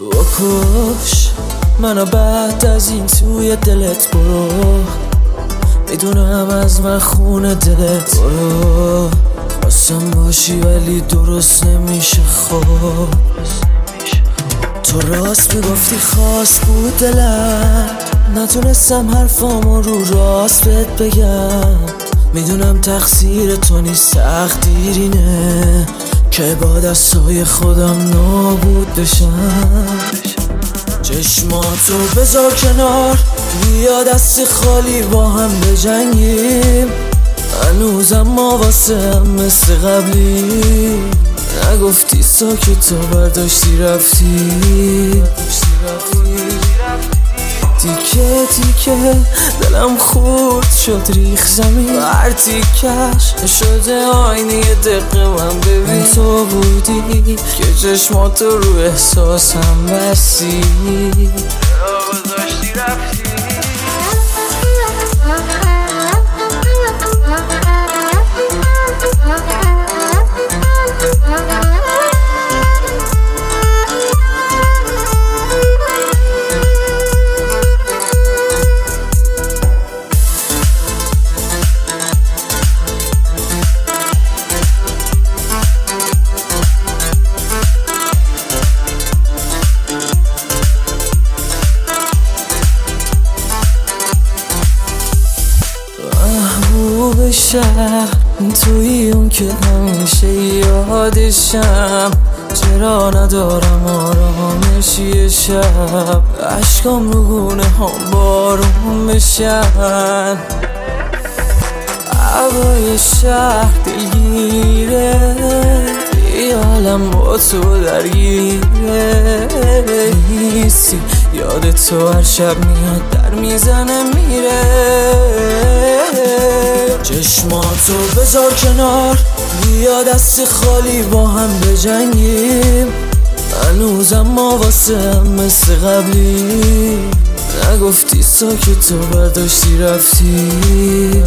بکش منو بعد از این توی دلت برو، میدونم از من خونه دلت برو. خواستم باشی ولی درست نمیشه. خب تو راست میگفتی خواست بود دلم، نتونستم حرفامو رو راست بهت بگم. میدونم تقصیر تو نیست، تقدیرینه که با دستای خودم نابود بشم. چشماتو بذار کنار، بیا دست خالی با هم بجنگیم. هنوزم ما واسه هم مثل قبلی، نگفتی ساکت و برداشتی رفتی. تیکه تیکه دلم خورد شد ریخ زمین، هر تیکش شده آینه یه دقیقه من ببین. تو بودی که چشماتو رو احساسم بستی، گذاشتی رفتی. شهر توی اون که همیشه یادشم، چرا ندارم آرامشی شب. عشقام رو گونه هم بارون بشن، هوای شهر دلگیره، خیالم با تو درگیره. نیستی یاد تو هر شب میاد در میزنه میره. چشماتو بذار کنار، بیا دست خالی با هم بجنگیم. هنوزم ما واسه هم مثل قبلی، نگفتی ساکت و برداشتی رفتی.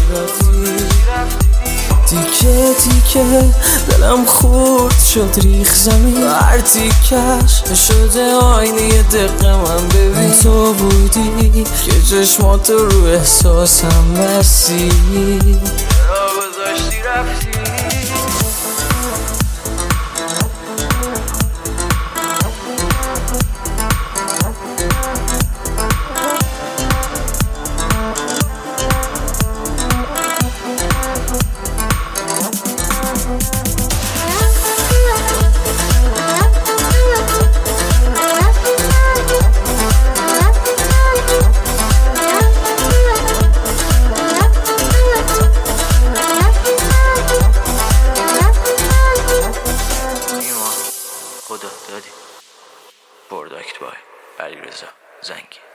تیکه تیکه دلم خورد شد ریخ زمین، هر تیکش شده آینه یه دقیقه من ببین. تو بودی که چشماتو رو احساسم بستی، گذاشتی رفتی. خدا دادی. پروداکت بای علیرضا زنگی.